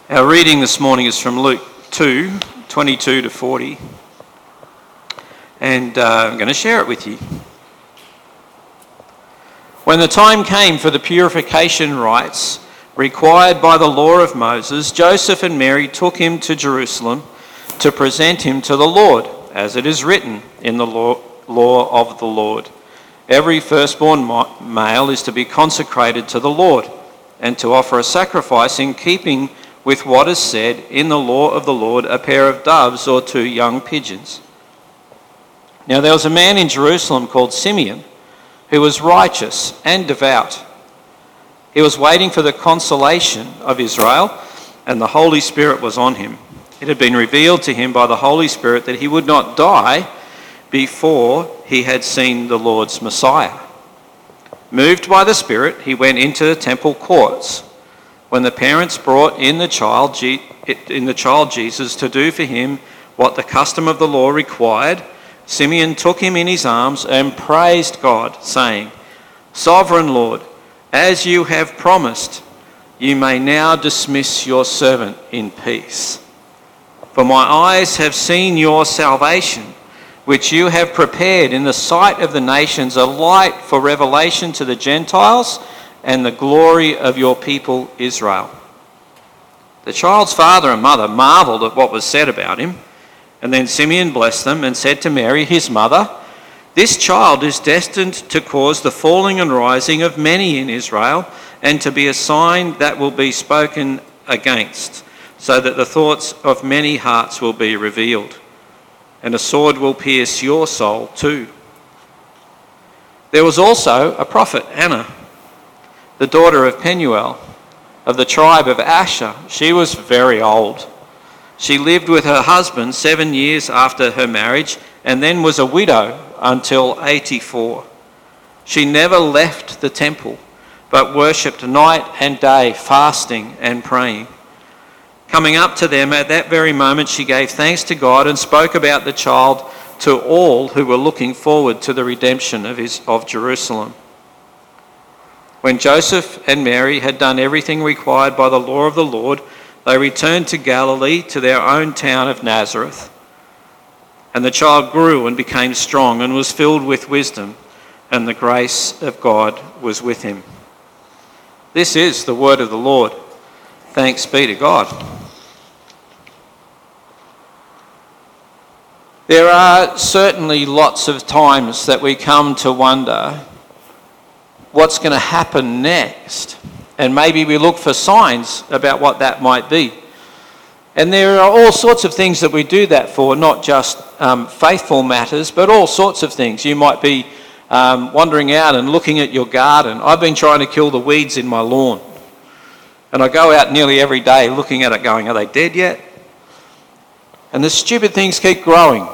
Our reading this morning is from Luke 2, 22 to 40, and I'm going to share it with you. When the time came for the purification rites required by the law of Moses, Joseph and Mary took him to Jerusalem to present him to the Lord, as it is written in the law of the Lord. Every firstborn male is to be consecrated to the Lord and to offer a sacrifice in keeping with what is said in the law of the Lord, a pair of doves or 2 young pigeons. Now there was a man in Jerusalem called Simeon, who was righteous and devout. He was waiting for the consolation of Israel, and the Holy Spirit was on him. It had been revealed to him by the Holy Spirit that he would not die before he had seen the Lord's Messiah. Moved by the Spirit, he went into the temple courts. When the parents brought in the child Jesus to do for him what the custom of the law required, Simeon took him in his arms and praised God, saying, "Sovereign Lord, as you have promised, you may now dismiss your servant in peace. For my eyes have seen your salvation, which you have prepared in the sight of the nations, a light for revelation to the Gentiles and the glory of your people Israel." The child's father and mother marvelled at what was said about him. And then Simeon blessed them and said to Mary, his mother, "This child is destined to cause the falling and rising of many in Israel, and to be a sign that will be spoken against, so that the thoughts of many hearts will be revealed. And a sword will pierce your soul too." There was also a prophet, Anna, the daughter of Penuel, of the tribe of Asher. She was very old. She lived with her husband 7 years after her marriage, and then was a widow until 84. She never left the temple, but worshipped night and day, fasting and praying. Coming up to them at that very moment, she gave thanks to God and spoke about the child to all who were looking forward to the redemption of Jerusalem. When Joseph and Mary had done everything required by the law of the Lord, they returned to Galilee, to their own town of Nazareth. And the child grew and became strong and was filled with wisdom, and the grace of God was with him. This is the word of the Lord. Thanks be to God. There are certainly lots of times that we come to wonder what's going to happen next. And maybe we look for signs about what that might be. And there are all sorts of things that we do that for, not just faithful matters, but all sorts of things. You might be wandering out and looking at your garden. I've been trying to kill the weeds in my lawn. And I go out nearly every day looking at it going, are they dead yet? And the stupid things keep growing.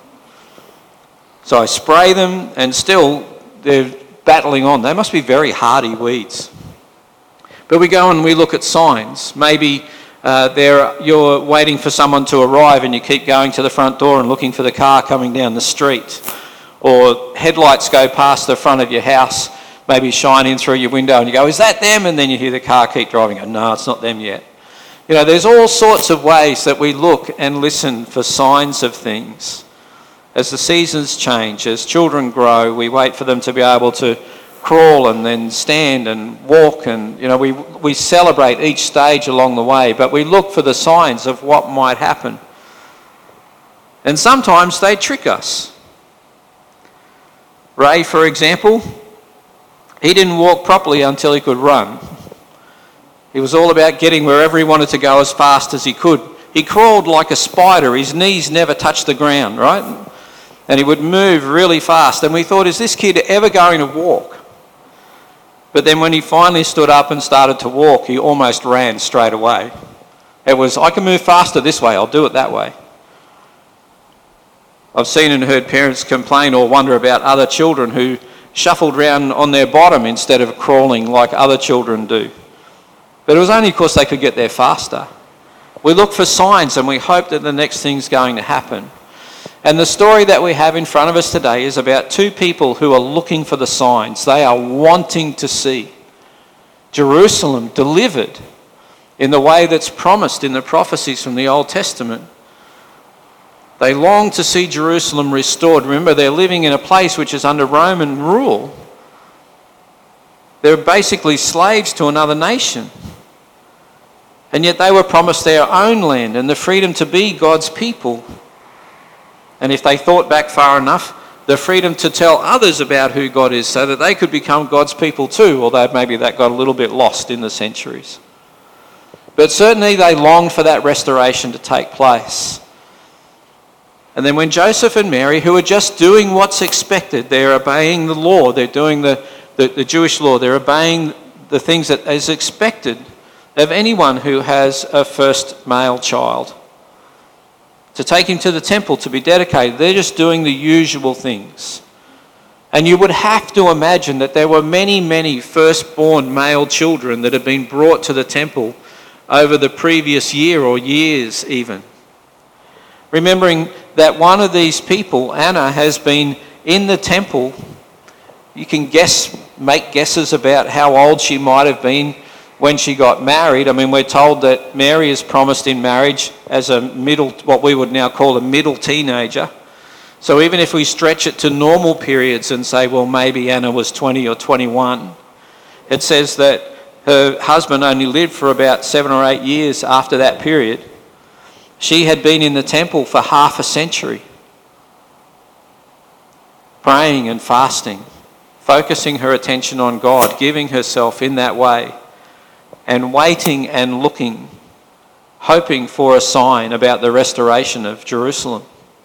So I spray them and still they're battling on. They must be very hardy weeds. But we go and we look at signs. Maybe you're waiting for someone to arrive and you keep going to the front door and looking for the car coming down the street. Or headlights go past the front of your house, maybe shine in through your window and you go, is that them? And then you hear the car keep driving. Oh, no, it's not them yet. You know, there's all sorts of ways that we look and listen for signs of things. As the seasons change, as children grow, we wait for them to be able to crawl and then stand and walk, and we celebrate each stage along the way, but we look for the signs of what might happen. And sometimes they trick us. Ray, for example, he didn't walk properly until he could run. He was all about getting wherever he wanted to go as fast as he could. He crawled like a spider. His knees never touched the ground, right? And he would move really fast. And we thought, is this kid ever going to walk? But then when he finally stood up and started to walk, he almost ran straight away. It was, I can move faster this way, I'll do it that way. I've seen and heard parents complain or wonder about other children who shuffled around on their bottom instead of crawling like other children do. But it was only because they could get there faster. We look for signs and we hope that the next thing's going to happen. And the story that we have in front of us today is about 2 people who are looking for the signs. They are wanting to see Jerusalem delivered in the way that's promised in the prophecies from the Old Testament. They long to see Jerusalem restored. Remember, they're living in a place which is under Roman rule. They're basically slaves to another nation. And yet they were promised their own land and the freedom to be God's people. And if they thought back far enough, the freedom to tell others about who God is so that they could become God's people too, although maybe that got a little bit lost in the centuries. But certainly they longed for that restoration to take place. And then when Joseph and Mary, who are just doing what's expected, they're obeying the law, they're doing the Jewish law, they're obeying the things that is expected of anyone who has a first male child. To take him to the temple to be dedicated, they're just doing the usual things. And you would have to imagine that there were many, many firstborn male children that had been brought to the temple over the previous year or years even. Remembering that one of these people, Anna, has been in the temple. You can make guesses about how old she might have been when she got married. I mean, we're told that Mary is promised in marriage as what we would now call a middle teenager. So even if we stretch it to normal periods and say, well, maybe Anna was 20 or 21, it says that her husband only lived for about 7 or 8 years after that period. She had been in the temple for half a century, praying and fasting, focusing her attention on God, giving herself in that way, and waiting and looking, hoping for a sign about the restoration of Jerusalem.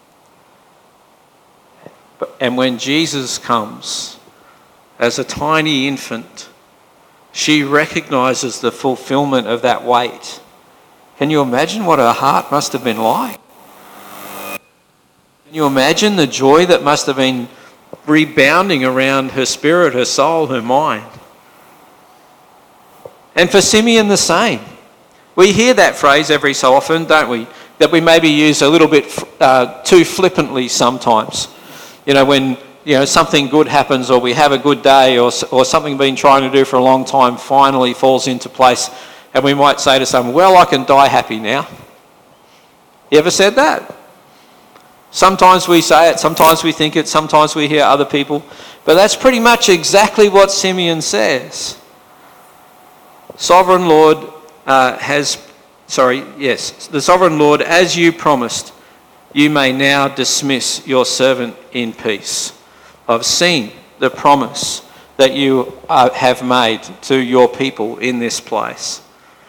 And when Jesus comes as a tiny infant, she recognises the fulfilment of that wait. Can you imagine what her heart must have been like? Can you imagine the joy that must have been rebounding around her spirit, her soul, her mind? And for Simeon, the same. We hear that phrase every so often, don't we? That we maybe use a little bit too flippantly sometimes. You know, when something good happens, or we have a good day, or something we've been trying to do for a long time finally falls into place, and we might say to someone, well, I can die happy now. You ever said that? Sometimes we say it, sometimes we think it, sometimes we hear other people, but that's pretty much exactly what Simeon says. Sovereign Lord, the Sovereign Lord, as you promised, you may now dismiss your servant in peace. I've seen the promise that you have made to your people in this place.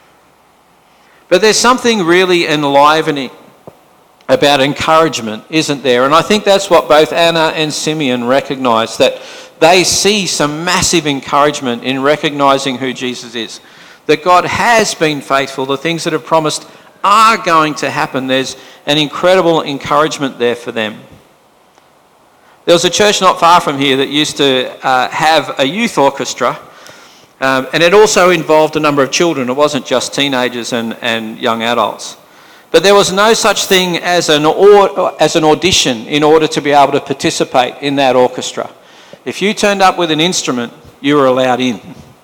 But there's something really enlivening about encouragement, isn't there? And I think that's what both Anna and Simeon recognise, that they see some massive encouragement in recognising who Jesus is. That God has been faithful. The things that are promised are going to happen. There's an incredible encouragement there for them. There was a church not far from here that used to have a youth orchestra, and it also involved a number of children. It wasn't just teenagers and young adults. But there was no such thing as an audition in order to be able to participate in that orchestra. If you turned up with an instrument, you were allowed in.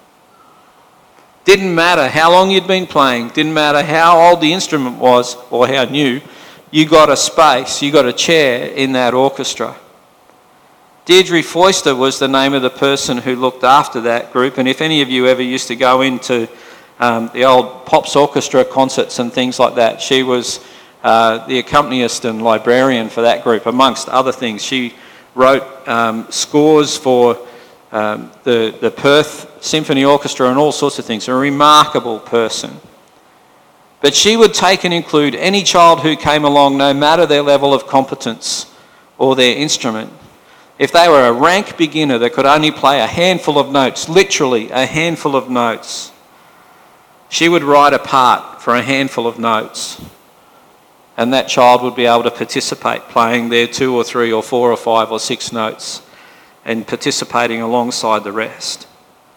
Didn't matter how long you'd been playing, didn't matter how old the instrument was or how new, you got a space, you got a chair in that orchestra. Deirdre Foister was the name of the person who looked after that group, and if any of you ever used to go into the old Pops Orchestra concerts and things like that, she was the accompanist and librarian for that group, amongst other things. She wrote scores for the Perth Symphony Orchestra and all sorts of things. A remarkable person. But she would take and include any child who came along, no matter their level of competence or their instrument. If they were a rank beginner that could only play a handful of notes, literally a handful of notes, she would write a part for a handful of notes, and that child would be able to participate, playing their 2 or 3 or 4 or 5 or 6 notes and participating alongside the rest.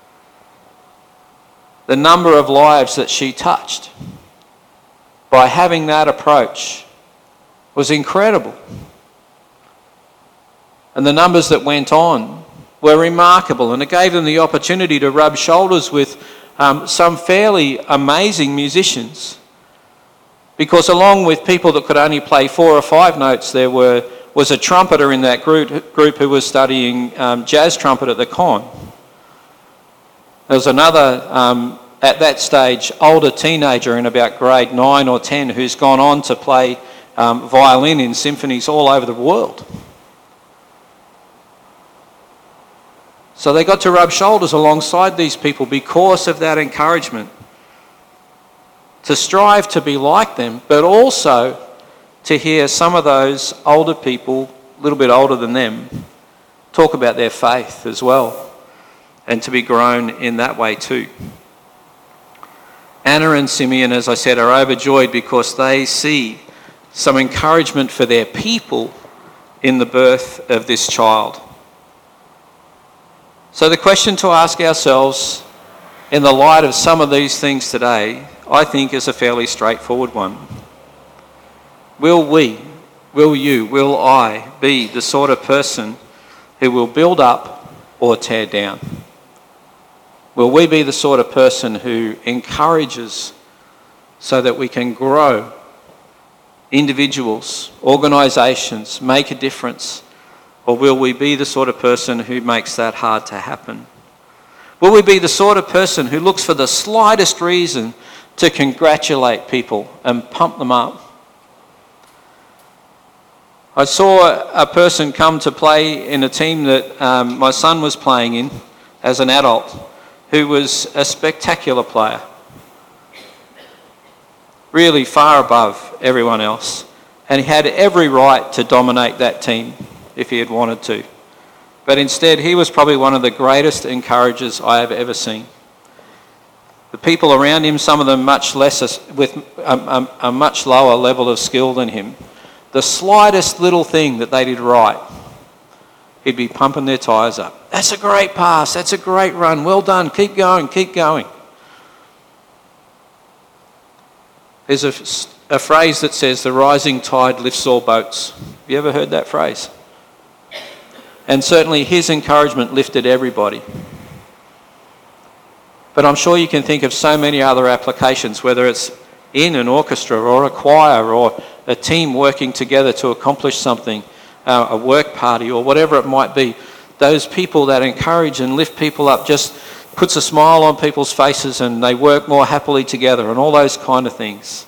The number of lives that she touched by having that approach was incredible. And the numbers that went on were remarkable, and it gave them the opportunity to rub shoulders with some fairly amazing musicians. Because along with people that could only play 4 or 5 notes, there was a trumpeter in that group who was studying jazz trumpet at the Con. There was another, at that stage, older teenager in about grade 9 or 10 who's gone on to play violin in symphonies all over the world. So they got to rub shoulders alongside these people because of that encouragement. To strive to be like them, but also to hear some of those older people, a little bit older than them, talk about their faith as well, and to be grown in that way too. Anna and Simeon, as I said, are overjoyed because they see some encouragement for their people in the birth of this child. So the question to ask ourselves in the light of some of these things today, I think, is a fairly straightforward one. Will we, will you, will I be the sort of person who will build up or tear down? Will we be the sort of person who encourages so that we can grow individuals, organisations, make a difference? Or will we be the sort of person who makes that hard to happen? Will we be the sort of person who looks for the slightest reason to congratulate people and pump them up? I saw a person come to play in a team that my son was playing in as an adult, who was a spectacular player, really far above everyone else, and he had every right to dominate that team if he had wanted to. But instead, he was probably one of the greatest encouragers I have ever seen. The people around him, some of them much less, with a much lower level of skill than him, the slightest little thing that they did right, he'd be pumping their tyres up. That's a great pass, that's a great run, well done, keep going, keep going. There's a phrase that says, the rising tide lifts all boats. Have you ever heard that phrase? And certainly his encouragement lifted everybody. But I'm sure you can think of so many other applications, whether it's in an orchestra or a choir or a team working together to accomplish something, a work party or whatever it might be. Those people that encourage and lift people up just puts a smile on people's faces and they work more happily together and all those kind of things.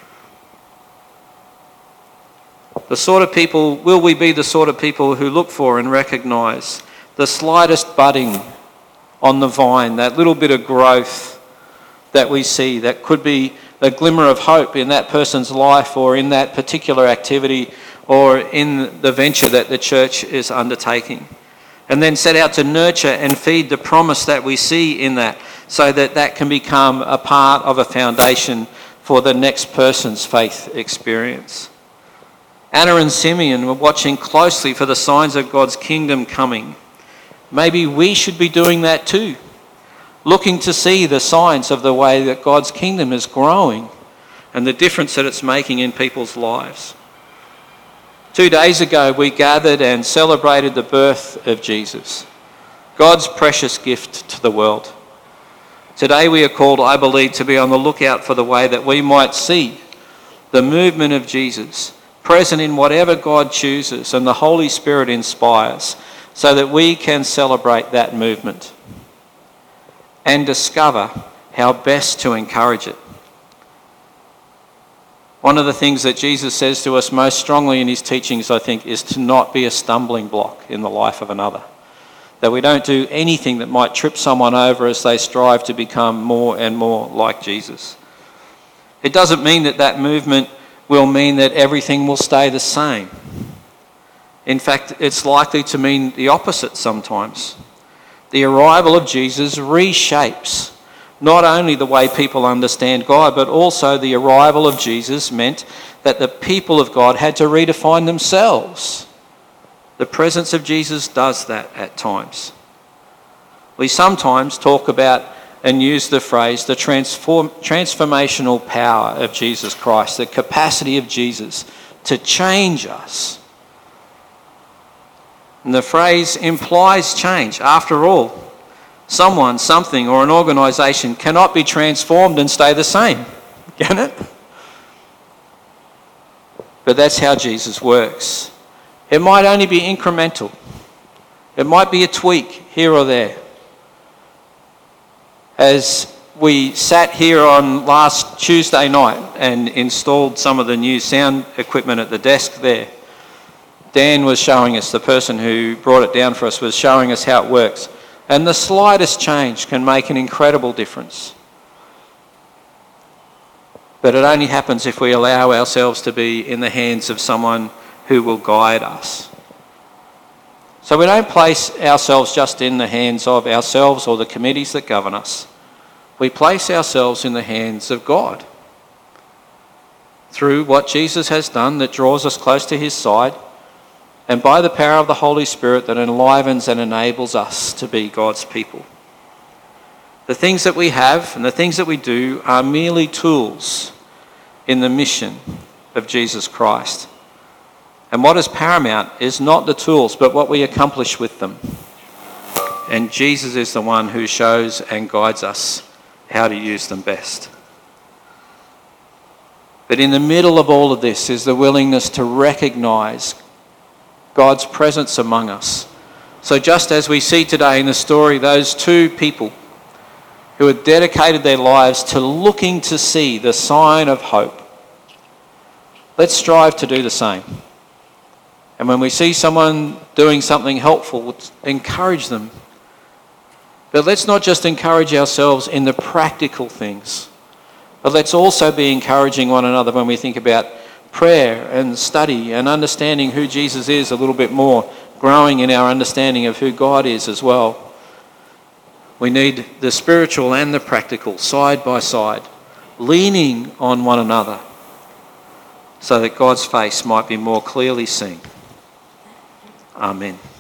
The sort of people, will we be the sort of people who look for and recognise the slightest budding on the vine, that little bit of growth that we see that could be a glimmer of hope in that person's life or in that particular activity or in the venture that the church is undertaking? And then set out to nurture and feed the promise that we see in that so that that can become a part of a foundation for the next person's faith experience. Anna and Simeon were watching closely for the signs of God's kingdom coming. Maybe we should be doing that too, looking to see the signs of the way that God's kingdom is growing and the difference that it's making in people's lives. 2 days ago, we gathered and celebrated the birth of Jesus, God's precious gift to the world. Today we are called, I believe, to be on the lookout for the way that we might see the movement of Jesus present in whatever God chooses and the Holy Spirit inspires, so that we can celebrate that movement and discover how best to encourage it. One of the things that Jesus says to us most strongly in his teachings, I think, is to not be a stumbling block in the life of another. That we don't do anything that might trip someone over as they strive to become more and more like Jesus. It doesn't mean that that movement will mean that everything will stay the same. In fact, it's likely to mean the opposite sometimes. The arrival of Jesus reshapes not only the way people understand God, but also the arrival of Jesus meant that the people of God had to redefine themselves. The presence of Jesus does that at times. We sometimes talk about and use the phrase the transformational power of Jesus Christ, the capacity of Jesus to change us. And the phrase implies change. After all, Someone, something, or an organisation cannot be transformed and stay the same, can it? But that's how Jesus works. It might only be incremental. It might be a tweak here or there. As we sat here on last Tuesday night and installed some of the new sound equipment at the desk there, Dan was showing us, the person who brought it down for us was showing us how it works. And the slightest change can make an incredible difference. But it only happens if we allow ourselves to be in the hands of someone who will guide us. So we don't place ourselves just in the hands of ourselves or the committees that govern us. We place ourselves in the hands of God through what Jesus has done that draws us close to his side, and by the power of the Holy Spirit that enlivens and enables us to be God's people. The things that we have and the things that we do are merely tools in the mission of Jesus Christ. And what is paramount is not the tools, but what we accomplish with them. And Jesus is the one who shows and guides us how to use them best. But in the middle of all of this is the willingness to recognise God's presence among us. So just as we see today in the story, those two people who had dedicated their lives to looking to see the sign of hope, let's strive to do the same. And when we see someone doing something helpful, encourage them. But let's not just encourage ourselves in the practical things, but let's also be encouraging one another when we think about prayer and study and understanding who Jesus is a little bit more, growing in our understanding of who God is as well. We need the spiritual and the practical side by side, leaning on one another so that God's face might be more clearly seen. Amen.